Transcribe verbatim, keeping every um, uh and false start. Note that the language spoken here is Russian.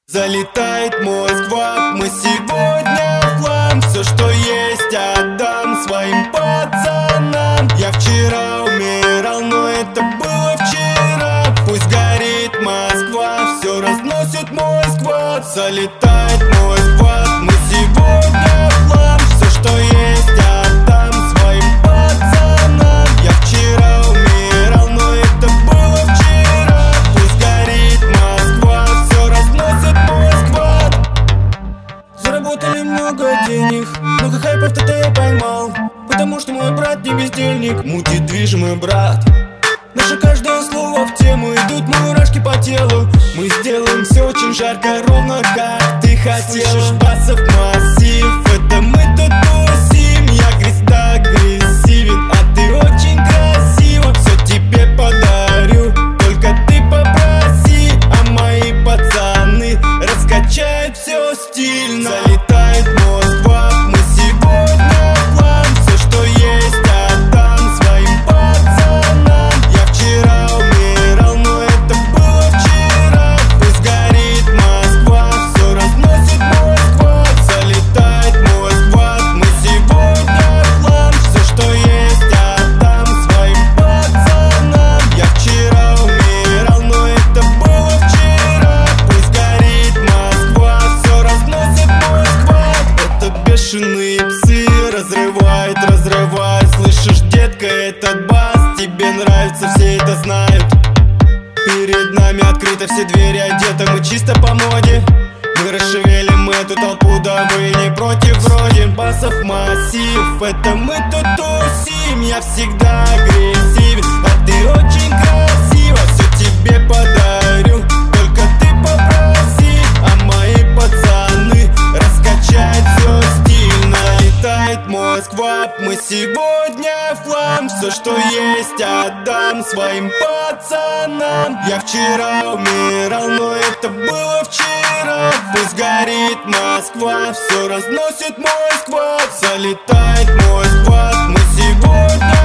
Залетает мой сквад, мы сегодня в хлам. Все, что есть, отдам своим пацанам. Я вчера умирал, но это было вчера. Пусть горит Москва, все разносит мой сквад. Залетает мой сквад, мы сегодня в хлам. Все, что есть, отдам своим пацанам. Я вчера умирал, но это было вчера. Пусть горит Москва, все разносит мой сквад. Заработали много денег, много хайпов ТТ я поймал. Потому что мой брат не бездельник, мутит движимый брат. Наше каждое слово в тему, идут мурашки по телу. Мы сделаем все очень жарко, ровно как ты хотел. Слышишь, басов массив, это мы тут тусим. Я греста агрессивен, а ты очень красива. Все тебе подарю, только ты попроси. А мои пацаны раскачают все стильно. Залетает мой сквад, мы сегодня в хлам. Все, что есть, отдам своим пацанам. Я вчера умирал, но это было вчера. Пусть горит Москва, все разносит мой сквад. Залетает мой сквад, мы сегодня в хлам. Все, что есть, отдам своим пацанам. Я вчера умирал, но это было вчера. Пусть горит Москва, все разносит мой сквад. Это бешеные псы, разрывает, разрывает. Слышишь, детка, этот бас тебе нравится, все это знают. Перед нами открыты все двери, одеты мы чисто по моде. Мы расшевелим эту толпу, да вы не против вроде. Басов массив, это мы тут тусим. Я всегда агрессивен, а ты очень красива. Все тебе подарю, только ты попроси. А мои пацаны раскачают все стильно. Летает мой сквад, мы сегодня в хлам. Все, что есть, отдам своим пацанам. Я вчера умирал, но это было вчера. Пусть горит Москва, все разносит мой сквад. Залетает мой сквад, мы сегодня